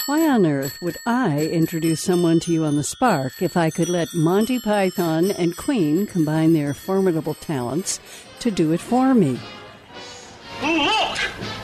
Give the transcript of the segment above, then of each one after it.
Why on earth would I introduce someone to you on the Spark if I could let Monty Python and Queen combine their formidable talents to do it for me? Look!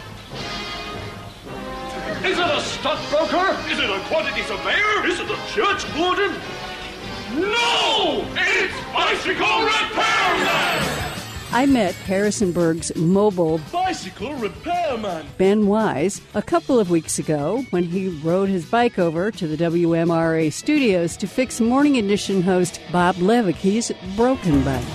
Is it a stockbroker? Is it a quantity surveyor? Is it a church warden? No! It's Bicycle Repairman! I met Harrisonburg's mobile Bicycle Repairman! Ben Wise a couple of weeks ago when he rode his bike over to the WMRA studios to fix Morning Edition host Bob Levicky's broken bike.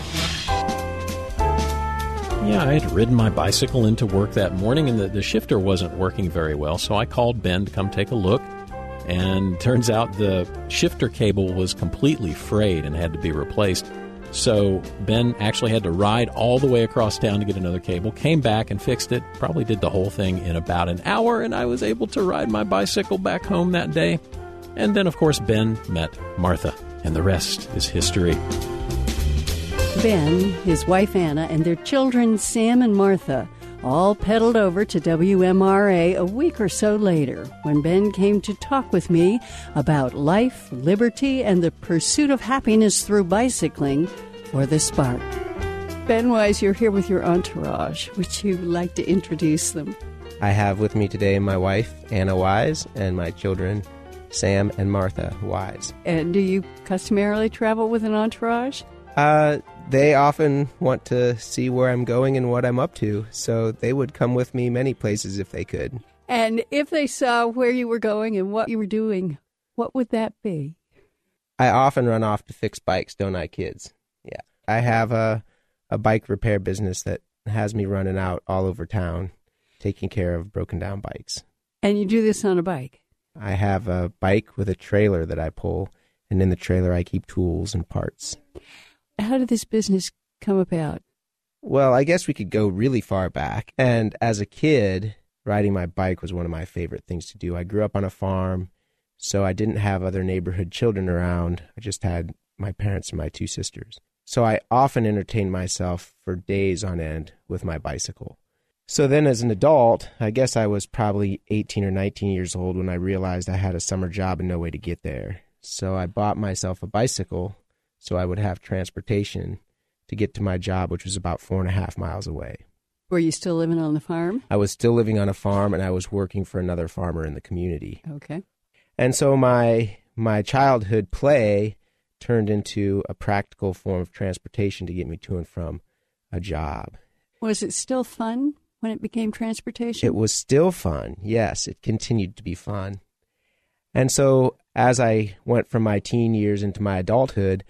Yeah, I had ridden my bicycle into work that morning, and the shifter wasn't working very well, so I called Ben to come take a look, and turns out the shifter cable was completely frayed and had to be replaced. So Ben actually had to ride all the way across town to get another cable, came back and fixed it, probably did the whole thing in about an hour, and I was able to ride my bicycle back home that day. And then, of course, Ben met Martha, and the rest is history. Ben, his wife Anna, and their children Sam and Martha all pedaled over to WMRA a week or so later when Ben came to talk with me about life, liberty, and the pursuit of happiness through bicycling for the Spark. Ben Wise, you're here with your entourage. Would you like to introduce them? I have with me today my wife, Anna Wise, and my children, Sam and Martha Wise. And do you customarily travel with an entourage? They often want to see where I'm going and what I'm up to, so they would come with me many places if they could. And if they saw where you were going and what you were doing, what would that be? I often run off to fix bikes, don't I, kids? Yeah. I have a bike repair business that has me running out all over town, taking care of broken down bikes. And you do this on a bike? I have a bike with a trailer that I pull, and in the trailer I keep tools and parts. How did this business come about? Well, I guess we could go really far back. And as a kid, riding my bike was one of my favorite things to do. I grew up on a farm, so I didn't have other neighborhood children around. I just had my parents and my two sisters. So I often entertained myself for days on end with my bicycle. So then as an adult, I guess I was probably 18 or 19 years old when I realized I had a summer job and no way to get there. So I bought myself a bicycle so I would have transportation to get to my job, which was about 4.5 miles away. Were you still living on the farm? I was still living on a farm, and I was working for another farmer in the community. Okay. And so my childhood play turned into a practical form of transportation to get me to and from a job. Was it still fun when it became transportation? It was still fun, yes. It continued to be fun. And so as I went from my teen years into my adulthood,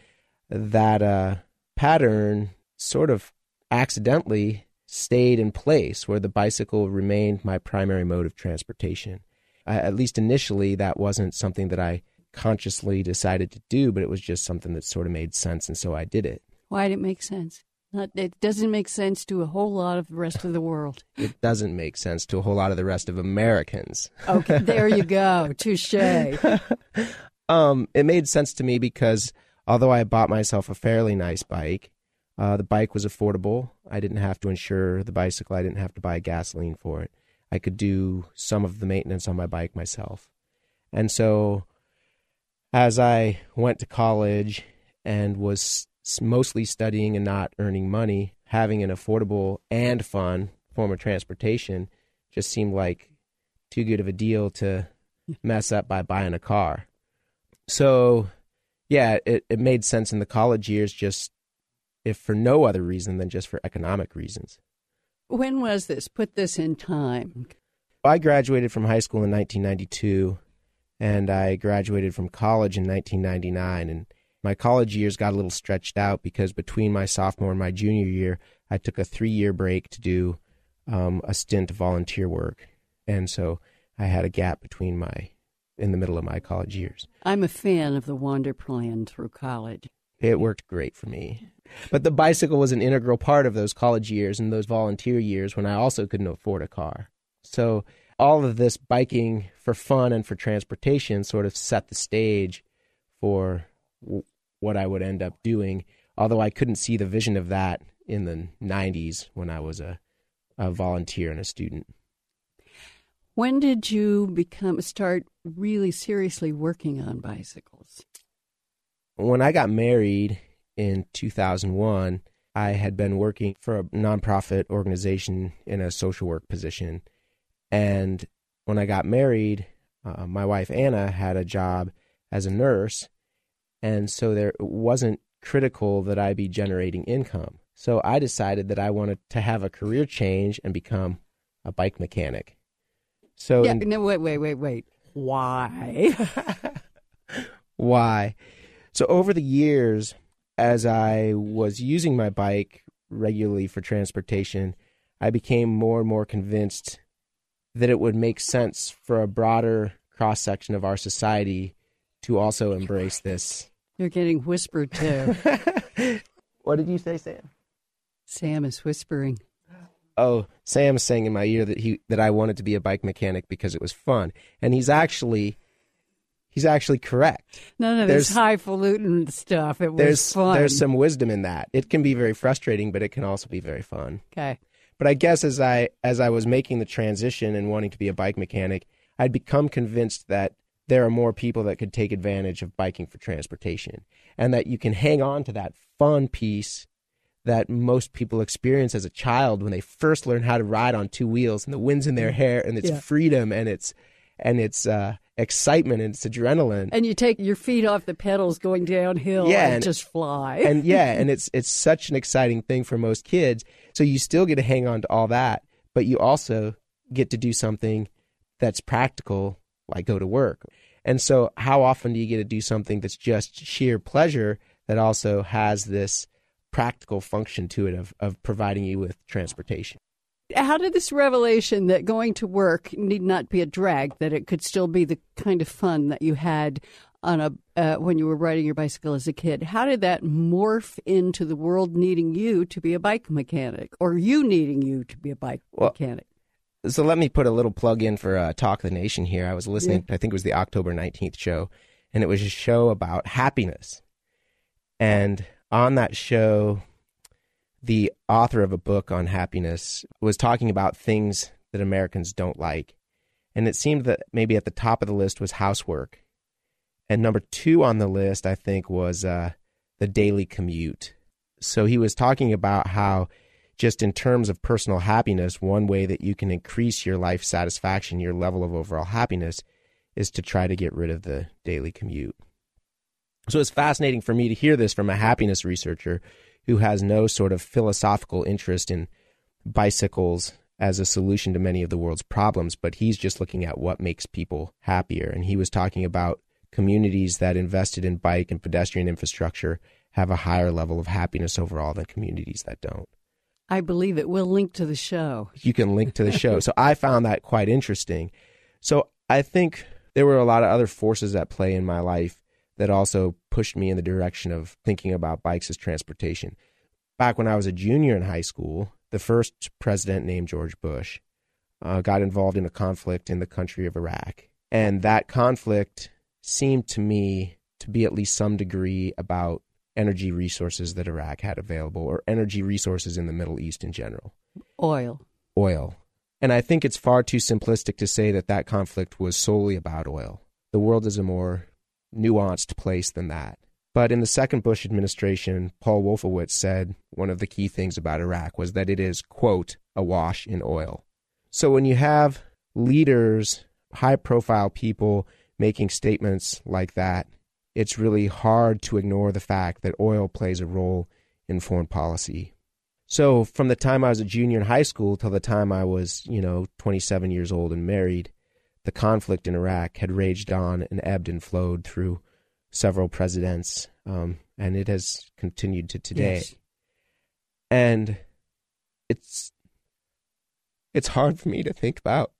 that pattern sort of accidentally stayed in place where the bicycle remained my primary mode of transportation. At least initially, that wasn't something that I consciously decided to do, but it was just something that sort of made sense, and so I did it. Why did it make sense? It doesn't make sense to a whole lot of the rest of the world. It doesn't make sense to a whole lot of the rest of Americans. Okay, there you go. Touché. It made sense to me because although I bought myself a fairly nice bike, the bike was affordable. I didn't have to insure the bicycle. I didn't have to buy gasoline for it. I could do some of the maintenance on my bike myself. And so as I went to college and was mostly studying and not earning money, having an affordable and fun form of transportation just seemed like too good of a deal to mess up by buying a car. So yeah, it made sense in the college years, just if for no other reason than just for economic reasons. When was this? Put this in time. I graduated from high school in 1992, and I graduated from college in 1999. And my college years got a little stretched out because between my sophomore and my junior year, I took a 3-year break to do a stint of volunteer work. And so I had a gap in the middle of my college years. I'm a fan of the Wander Plan through college. It worked great for me. But the bicycle was an integral part of those college years and those volunteer years when I also couldn't afford a car. So all of this biking for fun and for transportation sort of set the stage for what I would end up doing, although I couldn't see the vision of that in the 90s when I was a volunteer and a student. When did you start really seriously working on bicycles? When I got married in 2001, I had been working for a nonprofit organization in a social work position. And when I got married, my wife Anna had a job as a nurse. And so it wasn't critical that I be generating income. So I decided that I wanted to have a career change and become a bike mechanic. So wait. Why? Why? So over the years, as I was using my bike regularly for transportation, I became more and more convinced that it would make sense for a broader cross-section of our society to also embrace this. You're getting whispered to. What did you say, Sam? Sam is whispering. Oh, Sam's saying in my ear that I wanted to be a bike mechanic because it was fun. And he's actually correct. None of this highfalutin stuff. It was fun. There's some wisdom in that. It can be very frustrating, but it can also be very fun. Okay. But I guess as I was making the transition and wanting to be a bike mechanic, I'd become convinced that there are more people that could take advantage of biking for transportation, and that you can hang on to that fun piece that most people experience as a child when they first learn how to ride on two wheels, and the wind's in their hair, and it's freedom, and it's excitement, and it's adrenaline. And you take your feet off the pedals going downhill and just fly. And it's such an exciting thing for most kids. So you still get to hang on to all that, but you also get to do something that's practical, like go to work. And so how often do you get to do something that's just sheer pleasure that also has this practical function to it of providing you with transportation? How did this revelation that going to work need not be a drag, that it could still be the kind of fun that you had on when you were riding your bicycle as a kid, how did that morph into the world needing you to be a bike mechanic, or you needing you to be a bike mechanic? So let me put a little plug in for Talk the Nation here. I was listening, I think it was the October 19th show, and it was a show about happiness. And on that show, the author of a book on happiness was talking about things that Americans don't like. And it seemed that maybe at the top of the list was housework. And number 2 on the list, I think, was the daily commute. So he was talking about how just in terms of personal happiness, one way that you can increase your life satisfaction, your level of overall happiness, is to try to get rid of the daily commute. So it's fascinating for me to hear this from a happiness researcher who has no sort of philosophical interest in bicycles as a solution to many of the world's problems, but he's just looking at what makes people happier. And he was talking about communities that invested in bike and pedestrian infrastructure have a higher level of happiness overall than communities that don't. I believe it. We'll link to the show. You can link to the show. So I found that quite interesting. So I think there were a lot of other forces at play in my life that also pushed me in the direction of thinking about bikes as transportation. Back when I was a junior in high school, the first president, named George Bush, got involved in a conflict in the country of Iraq. And that conflict seemed to me to be at least some degree about energy resources that Iraq had available, or energy resources in the Middle East in general. Oil. And I think it's far too simplistic to say that that conflict was solely about oil. The world is a more nuanced place than that. But in the second Bush administration, Paul Wolfowitz said one of the key things about Iraq was that it is, quote, awash in oil. So when you have leaders, high-profile people making statements like that, it's really hard to ignore the fact that oil plays a role in foreign policy. So from the time I was a junior in high school till the time I was, 27 years old and married, the conflict in Iraq had raged on and ebbed and flowed through several presidents, and it has continued to today. Yes. And it's hard for me to think about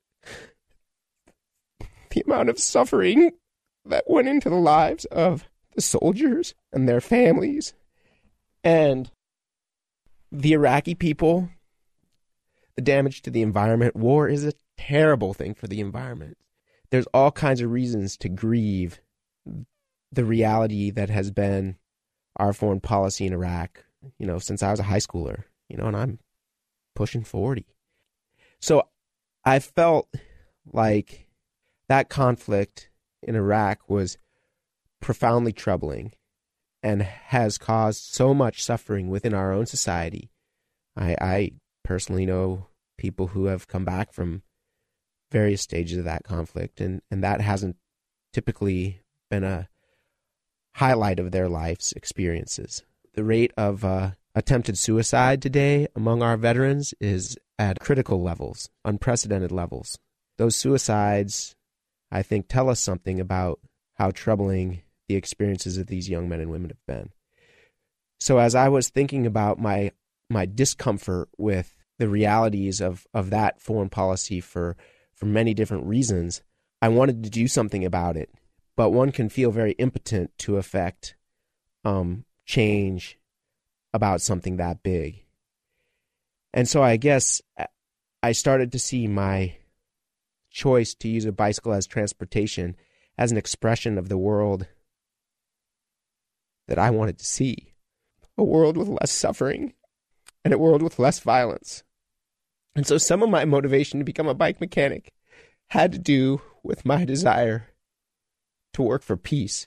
the amount of suffering that went into the lives of the soldiers and their families and the Iraqi people, the damage to the environment. War is a terrible thing for the environment. There's all kinds of reasons to grieve the reality that has been our foreign policy in Iraq, since I was a high schooler, and I'm pushing 40. So I felt like that conflict in Iraq was profoundly troubling and has caused so much suffering within our own society. I personally know people who have come back from various stages of that conflict, and that hasn't typically been a highlight of their life's experiences. The rate of attempted suicide today among our veterans is at critical levels, unprecedented levels. Those suicides, I think, tell us something about how troubling the experiences of these young men and women have been. So as I was thinking about my discomfort with the realities of that foreign policy for many different reasons, I wanted to do something about it. But one can feel very impotent to affect change about something that big. And so I guess I started to see my choice to use a bicycle as transportation as an expression of the world that I wanted to see. A world with less suffering and a world with less violence. And so some of my motivation to become a bike mechanic had to do with my desire to work for peace.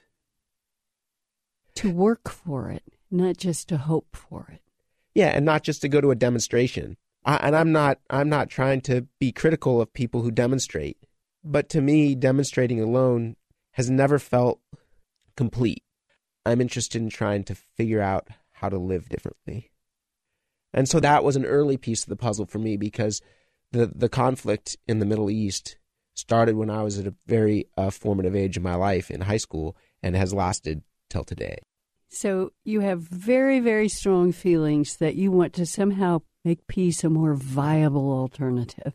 To work for it, not just to hope for it. Yeah, and not just to go to a demonstration. I'm not trying to be critical of people who demonstrate. But to me, demonstrating alone has never felt complete. I'm interested in trying to figure out how to live differently. And so that was an early piece of the puzzle for me, because the conflict in the Middle East started when I was at a very formative age in my life in high school and has lasted till today. So you have very, very strong feelings that you want to somehow make peace a more viable alternative.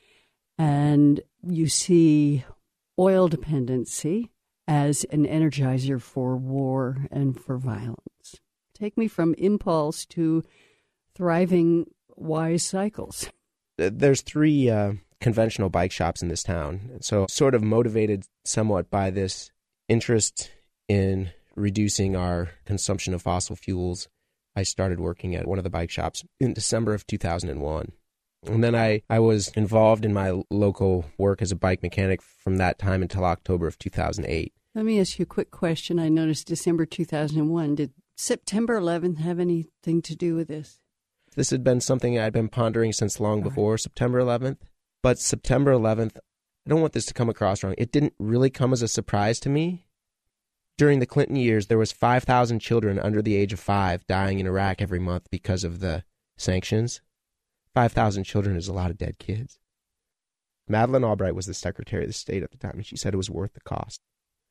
And you see oil dependency as an energizer for war and for violence. Take me from impulse to thriving wise cycles. There's 3 conventional bike shops in this town. So sort of motivated somewhat by this interest in reducing our consumption of fossil fuels, I started working at one of the bike shops in December of 2001. And then I was involved in my local work as a bike mechanic from that time until October of 2008. Let me ask you a quick question. I noticed December 2001. Did September 11th have anything to do with this? This had been something I'd been pondering since long before September 11th. But September 11th, I don't want this to come across wrong. It didn't really come as a surprise to me. During the Clinton years, there was 5,000 children under the age of 5 dying in Iraq every month because of the sanctions. 5,000 children is a lot of dead kids. Madeleine Albright was the Secretary of the State at the time, and she said it was worth the cost.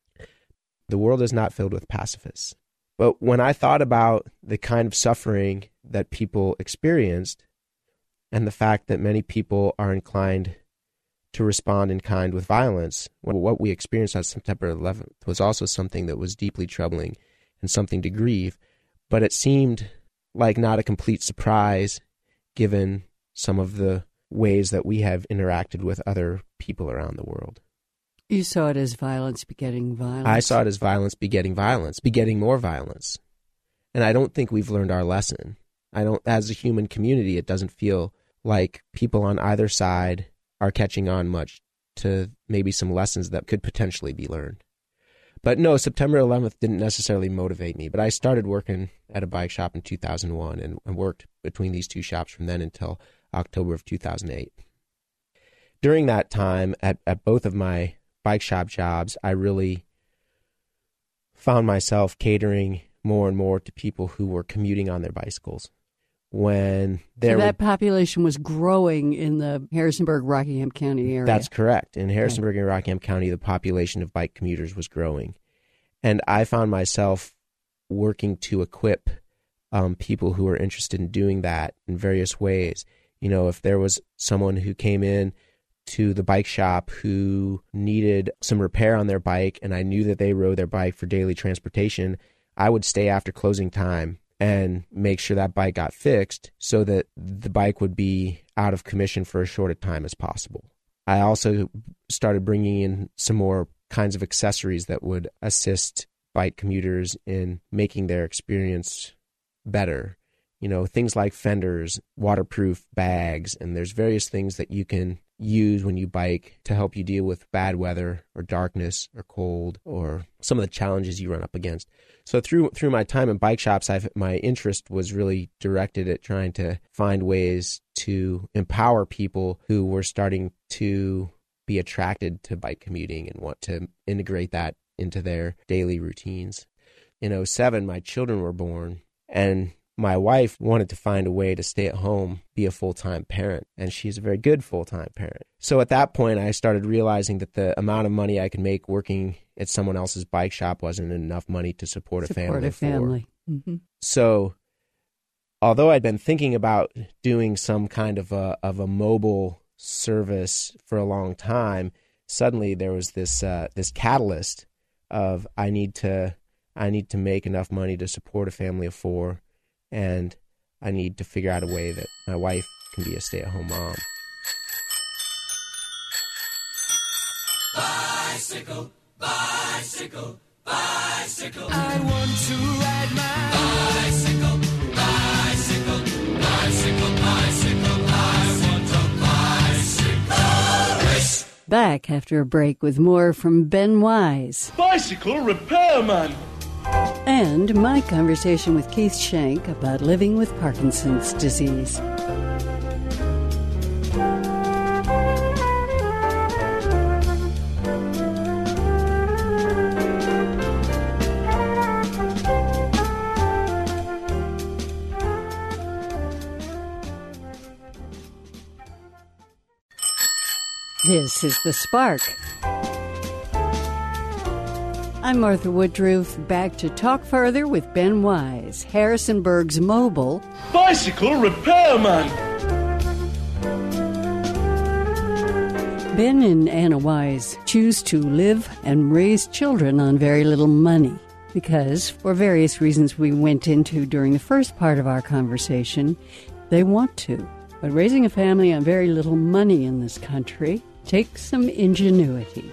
The world is not filled with pacifists. But when I thought about the kind of suffering that people experienced and the fact that many people are inclined to respond in kind with violence, what we experienced on September 11th was also something that was deeply troubling and something to grieve. But it seemed like not a complete surprise given some of the ways that we have interacted with other people around the world. You saw it as violence begetting violence. I saw it as violence, begetting more violence. And I don't think we've learned our lesson. As a human community, it doesn't feel like people on either side are catching on much to maybe some lessons that could potentially be learned. But no, September 11th didn't necessarily motivate me. But I started working at a bike shop in 2001 and worked between these 2 shops from then until October of 2008. During that time, at both of my bike shop jobs, I really found myself catering more and more to people who were commuting on their bicycles. When that population was growing in the Harrisonburg-Rockingham County area. That's correct. In Harrisonburg and Rockingham County, the population of bike commuters was growing. And I found myself working to equip people who were interested in doing that in various ways. You know, if there was someone who came in to the bike shop who needed some repair on their bike, and I knew that they rode their bike for daily transportation, I would stay after closing time and make sure that bike got fixed so that the bike would be out of commission for as short a time as possible. I also started bringing in some more kinds of accessories that would assist bike commuters in making their experience better. You know, things like fenders, waterproof bags, and there's various things that you can use when you bike to help you deal with bad weather or darkness or cold or some of the challenges you run up against. So through my time in bike shops, my interest was really directed at trying to find ways to empower people who were starting to be attracted to bike commuting and want to integrate that into their daily routines. In 2007, my children were born, and my wife wanted to find a way to stay at home, be a full-time parent, and she's a very good full-time parent. So at that point, I started realizing that the amount of money I could make working at someone else's bike shop wasn't enough money to support a family of four. Mm-hmm. So although I'd been thinking about doing some kind of a mobile service for a long time, suddenly there was this catalyst of I need to make enough money to support a family of four, and I need to figure out a way that my wife can be a stay-at-home mom. Bicycle, bicycle, bicycle. I want to ride my bicycle, bicycle, bicycle, bicycle. I want a bicycle race. Back after a break with more from Ben Wise. Bicycle repairman. And my conversation with Keith Shank about living with Parkinson's disease. This is The Spark. I'm Martha Woodruff, back to talk further with Ben Wise, Harrisonburg's mobile Bicycle repairman. Ben and Anna Wise choose to live and raise children on very little money because, for various reasons we went into during the first part of our conversation, they want to. But raising a family on very little money in this country takes some ingenuity.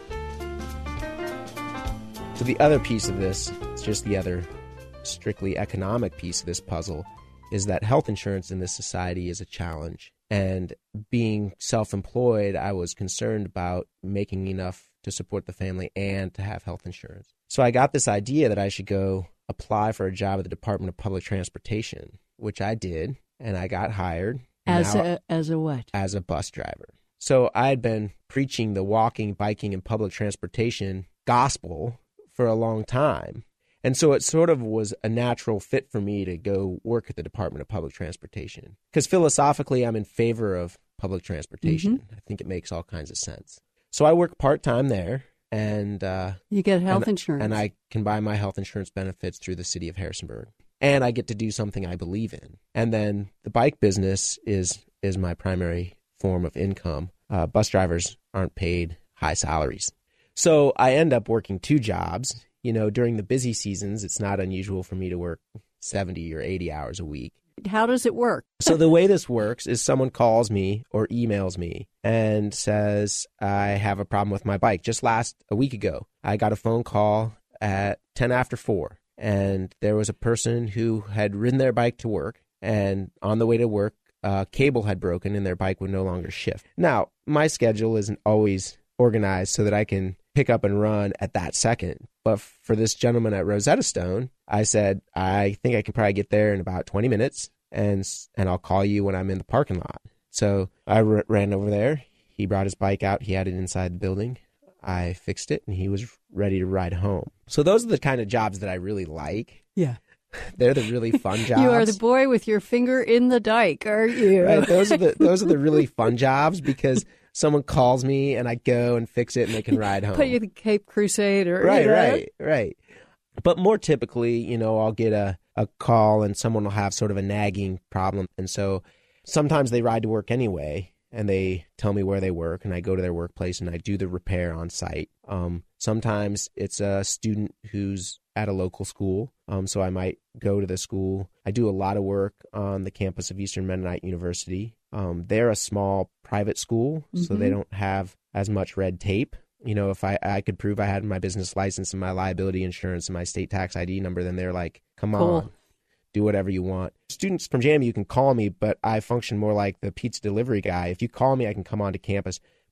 So the other piece of this, it's just the other strictly economic piece of this puzzle, is that health insurance in this society is a challenge. And being self-employed, I was concerned about making enough to support the family and to have health insurance. So I got this idea that I should go apply for a job at the Department of Public Transportation, which I did, and I got hired. As a what? As a bus driver. So I had been preaching the walking, biking, and public transportation gospel for a long time. And so it sort of was a natural fit for me to go work at the Department of Public Transportation. Because philosophically, I'm in favor of public transportation. Mm-hmm. I think it makes all kinds of sense. So I work part-time there. And you get health insurance. And I can buy my health insurance benefits through the city of Harrisonburg. And I get to do something I believe in. And then the bike business is my primary form of income. Bus drivers aren't paid high salaries. So I end up working two jobs. During the busy seasons, it's not unusual for me to work 70 or 80 hours a week. How does it work? So the way this works is someone calls me or emails me and says, I have a problem with my bike. Just a week ago, I got a phone call at 10 after 4. And there was a person who had ridden their bike to work, and on the way to work, a cable had broken and their bike would no longer shift. Now, my schedule isn't always organized so that I can pick up and run at that second. But for this gentleman at Rosetta Stone, I said, I think I can probably get there in about 20 minutes, and I'll call you when I'm in the parking lot. So I ran over there. He brought his bike out. He had it inside the building. I fixed it, and he was ready to ride home. So those are the kind of jobs that I really like. Yeah. They're the really fun jobs. You are the boy with your finger in the dike, aren't you? Right. Those are the really fun jobs because someone calls me and I go and fix it and they can ride home. Put you the Cape Crusade or Right. But more typically, I'll get a call and someone will have sort of a nagging problem. And so sometimes they ride to work anyway. And they tell me where they work, and I go to their workplace, and I do the repair on site. Sometimes it's a student who's at a local school, so I might go to the school. I do a lot of work on the campus of Eastern Mennonite University. They're a small private school, so they don't have as much red tape. If I could prove I had my business license and my liability insurance and my state tax ID number, then they're like, come on. Do whatever you want. Students from JMU can call me, but I function more like the pizza delivery guy. If you call me, I can come onto campus,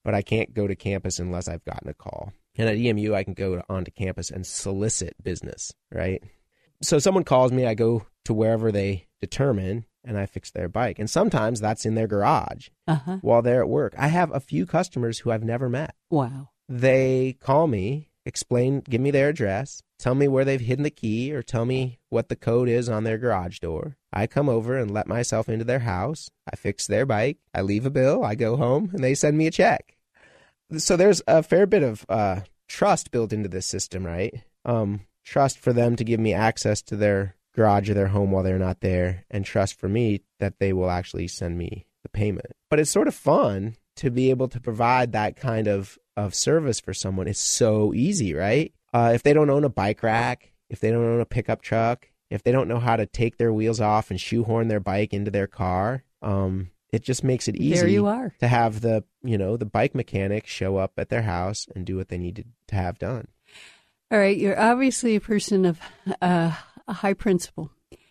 but I can't go to campus unless I've gotten a call. And at EMU, I can go onto campus and solicit business, right? So someone calls me, I go to wherever they determine, and I fix their bike. And sometimes that's in their garage while they're at work. I have a few customers who I've never met. Wow. They call me, give me their address, tell me where they've hidden the key, or tell me what the code is on their garage door. I come over and let myself into their house. I fix their bike. I leave a bill. I go home, and they send me a check. So there's a fair bit of trust built into this system, right? Trust for them to give me access to their garage or their home while they're not there, and trust for me that they will actually send me the payment. But it's sort of fun to be able to provide that kind of service for someone. It's so easy, right? If they don't own a bike rack, if they don't own a pickup truck, if they don't know how to take their wheels off and shoehorn their bike into their car, it just makes it easy There you are. to have the bike mechanic show up at their house and do what they needed to have done. All right, you're obviously a person of a high principle,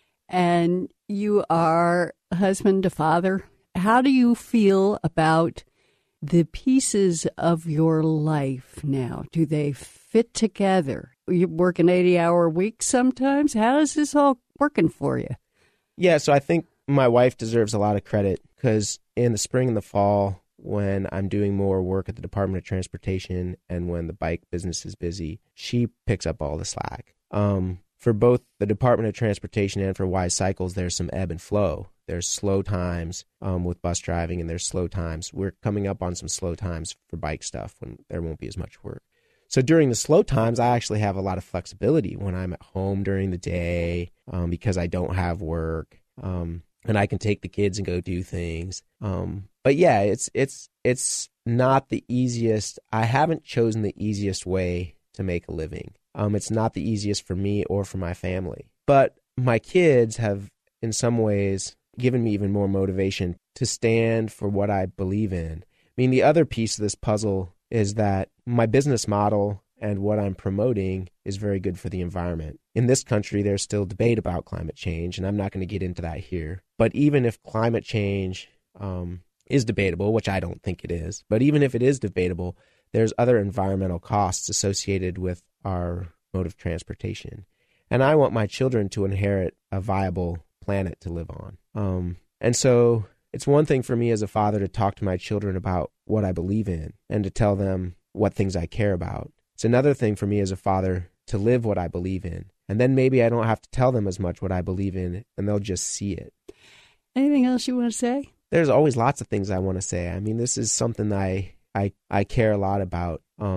and you are a husband, a father. How do you feel about the pieces of your life now? Do they fit together? You work an 80-hour week sometimes? How is this all working for you? Yeah, so I think my wife deserves a lot of credit, because in the spring and the fall, when I'm doing more work at the Department of Transportation and when the bike business is busy, she picks up all the slack. For both the Department of Transportation and for Wise Cycles, there's some ebb and flow. There's slow times with bus driving, and there's slow times. We're coming up on some slow times for bike stuff when there won't be as much work. So during the slow times, I actually have a lot of flexibility when I'm at home during the day because I don't have work, and I can take the kids and go do things. But yeah, it's not the easiest. I haven't chosen the easiest way to make a living. It's not the easiest for me or for my family. But my kids have, in some ways, given me even more motivation to stand for what I believe in. I mean, the other piece of this puzzle is that my business model and what I'm promoting is very good for the environment. In this country, there's still debate about climate change, and I'm not going to get into that here. But even if climate change is debatable, which I don't think it is, but even if it is debatable, there's other environmental costs associated with our mode of transportation. And I want my children to inherit a viable planet to live on. And so it's one thing for me as a father to talk to my children about what I believe in and to tell them what things I care about. It's another thing for me as a father to live what I believe in. And then maybe I don't have to tell them as much what I believe in, and they'll just see it. Anything else you want to say? There's always lots of things I want to say. I mean, this is something I care a lot about.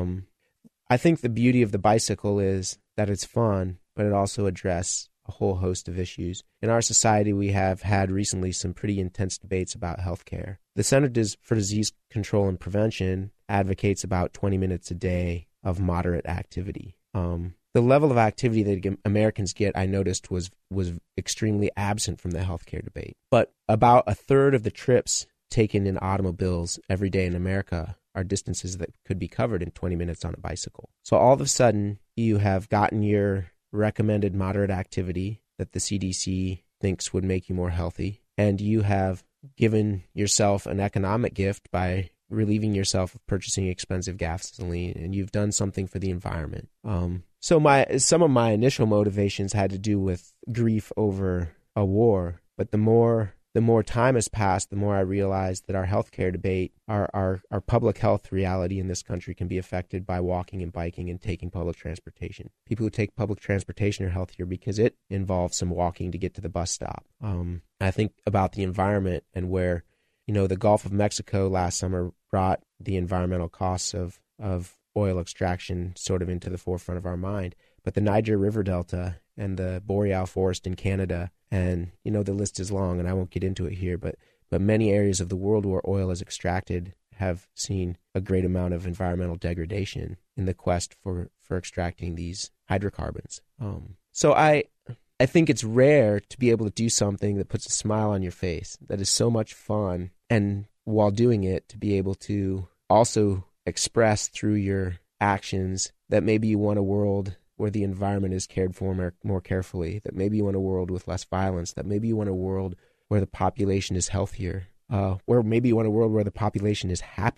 I think the beauty of the bicycle is that it's fun, but it also addresses a whole host of issues. In our society, we have had recently some pretty intense debates about healthcare. The Centers for Disease Control and Prevention advocates about 20 minutes a day of moderate activity. The level of activity that Americans get, I noticed, was extremely absent from the healthcare debate. But about a third of the trips taken in automobiles every day in America are distances that could be covered in 20 minutes on a bicycle. So all of a sudden, you have gotten your recommended moderate activity that the CDC thinks would make you more healthy, and you have given yourself an economic gift by relieving yourself of purchasing expensive gasoline, and you've done something for the environment. So some of my initial motivations had to do with grief over a war, but the more time has passed, the more I realized that our healthcare debate, our public health reality in this country can be affected by walking and biking and taking public transportation. People who take public transportation are healthier because it involves some walking to get to the bus stop. I think about the environment and where, the Gulf of Mexico last summer brought the environmental costs of oil extraction sort of into the forefront of our mind. But the Niger River Delta and the Boreal Forest in Canada, and the list is long, and I won't get into it here, but many areas of the world where oil is extracted have seen a great amount of environmental degradation in the quest for extracting these hydrocarbons. So I think it's rare to be able to do something that puts a smile on your face, that is so much fun, and while doing it, to be able to also express through your actions that maybe you want a world where the environment is cared for more carefully, that maybe you want a world with less violence, that maybe you want a world where the population is healthier, where maybe you want a world where the population is happier.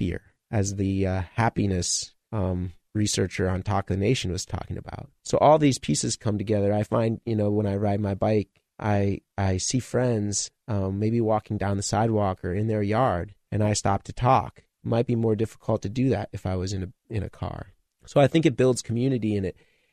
the happiness researcher on Talk of the Nation was talking about. So all these pieces come together. I find, when I ride my bike, I see friends maybe walking down the sidewalk or in their yard, and I stop to talk. It might be more difficult to do that if I was in a car. So I think it builds community, and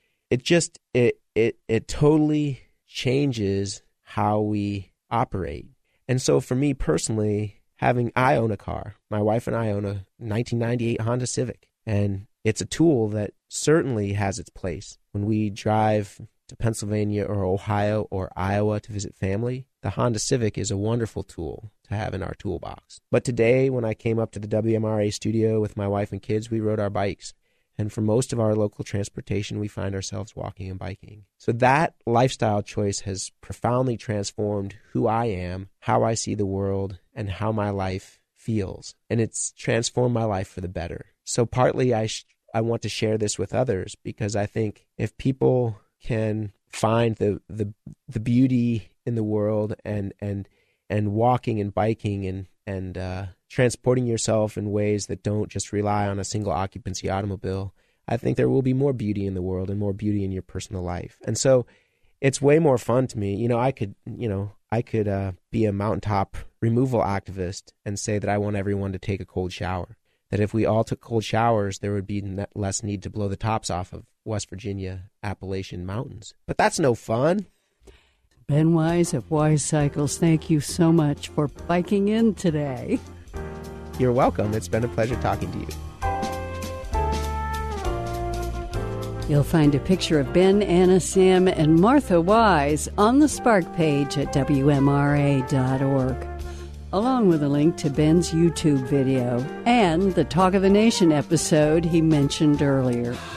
it totally changes how we operate. And so for me personally, I own a car. My wife and I own a 1998 Honda Civic, and it's a tool that certainly has its place. When we drive to Pennsylvania or Ohio or Iowa to visit family, the Honda Civic is a wonderful tool to have in our toolbox. But today, when I came up to the WMRA studio with my wife and kids, we rode our bikes. And for most of our local transportation, we find ourselves walking and biking. So that lifestyle choice has profoundly transformed who I am, how I see the world, and how my life feels. And it's transformed my life for the better. So partly I want to share this with others, because I think if people can find the beauty in the world and walking and biking and transporting yourself in ways that don't just rely on a single occupancy automobile, I think there will be more beauty in the world and more beauty in your personal life. And so it's way more fun to me. I could be a mountaintop removal activist and say that I want everyone to take a cold shower. That if we all took cold showers, there would be less need to blow the tops off of West Virginia Appalachian mountains. But that's no fun. Ben Wise of Wise Cycles, thank you so much for biking in today. You're welcome. It's been a pleasure talking to you. You'll find a picture of Ben, Anna, Sam, and Martha Wise on the Spark page at WMRA.org, along with a link to Ben's YouTube video and the Talk of the Nation episode he mentioned earlier.